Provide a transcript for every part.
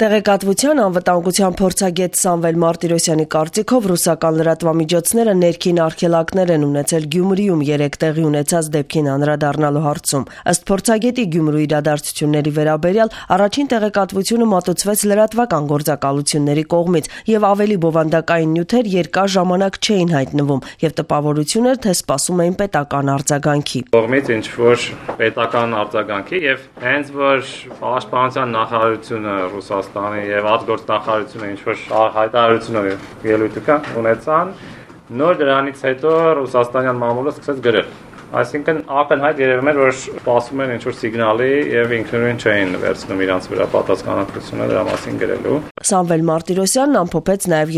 Տեղեկատվության անվտանգության փորձագետ Սամվել Մարտիրոսյանի կարծիքով ռուսական լրատվամիջոցները ներքին արգելակներ են ունեցել Գյումրիում 3 տեղի ունեցած դեպքին անդրադառնալու հարցում։ Ըստ փորձագետի Գյումրիի իրադարձությունների վերաբերյալ առաջին տեղեկատվությունը մատուցվեց լրատվական գործակալությունների կողմից եւ ավելի բովանդակային նյութեր երկար ժամանակ չէին հայտնվում եւ տպավորություն էր, թե սպասում էին պետական արձագանքի։ Կողմից ինչ որ պետական արձագանքի եւ հենց որ պաշտպանության նախարարությունը Ռուսաստանի եւ արտգործնախարարությունը ինչ որ հայտարարությունը ելույթ ունեցան, նոր դրանից հետո ռուսաստանյան մամուլը սկսեց գրել։ Այսինքն ակնհայտ երևում էր, որ սպասում են ինչ-որ սիգնալի եւ ինքնուրույն չէին վերցնում իրancs վրա պատասխանատվությունը դրա մասին գրելու։ Սամվել Մարտիրոսյանն ամփոփեց նաեւ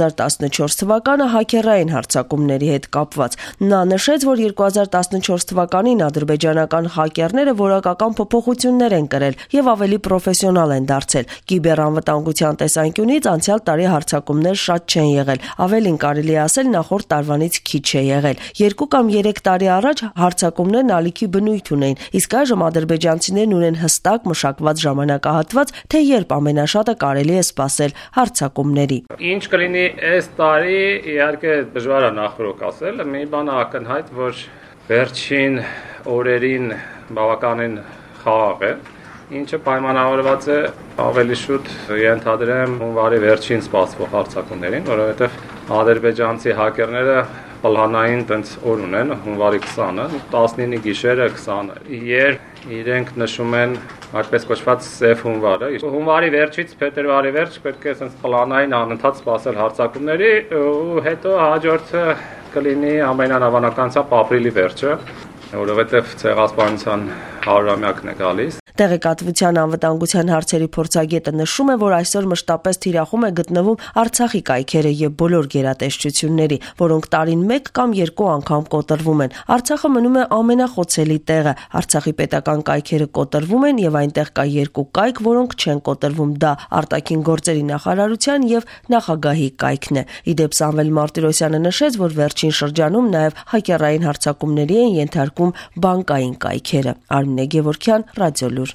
2014 թվականը հաքերային հարձակումների հետ կապված։ Նա նշեց, որ 2014 թվականին ադրբեջանական հակերները որակական փոփոխություններ են կրել եւ ավելի պրոֆեսիոնալ են դարձել։ Կիբերանվտանգության տեսանկյունից անցյալ տարի հարձակումներ շատ չեն եղել, ավելին կարելի է ասել նախորդ տարվանից քիչ է եղել։ 2 կամ 3 տարի առաջ հարձակումներն ալիքի բնույթ ունեին, իսկ այժմ ադրբեջանցիներն ունեն հստակ մշակված ժամանակահատված, թե երբ ամենաշատը կարելի է սպասել հարձակումների։ Ինչ կլինի այս տարի, իհարկե դժվար է նախորոք ասել, մի բան ակնհայտ, որ վերջին օրերին բավականին խաղաղ է, ինչը պայմանավորված է ավելի շուտ ենթադրեմ հունվարի վերջին սպասվող հարձակումներին, որովհետև ադրբեջանցի հակերները պլանային տենց օր ունեն, հունվարի 20-ը, 19-ի գիշերը 20-ը, երբ իրենք նշում են այդպես կոչված սև հունվարը, հունվարի վերջից փետրվարի վերջ պետք է ասենց պլանային անընդհատ սպասել հարձակումների ու հետո հաջորդը կլինի ամենանավանականությամբ ապրիլի վերջը, որովհետև ցեղասպանության 100-ամյակն է գալիս։ Տեղեկատվության անվտանգության հարցերի փորձագետը նշում է, որ այսօր մշտապես թիրախում է գտնվում Արցախի կայքերը եւ բոլոր գերատեսչությունների, որոնք տարին 1 կամ 2 անգամ կոտրվում են։ Արցախը մնում է ամենախոցելի տեղը։ Արցախի պետական կայքերը կոտրվում են եւ այնտեղ կա 2 կայք, որոնք չեն կոտրվում։ Դա արտաքին գործերի նախարարության եւ նախագահի կայքն է։ Իդեպ Սամվել Մարտիրոսյանը նշեց, որ վերջին շրջանում նաեւ հակերային հարձակումների են ենթարկվում բանկային կայքերը։ Արմինե Գևորգյան, Ռադիոլուր։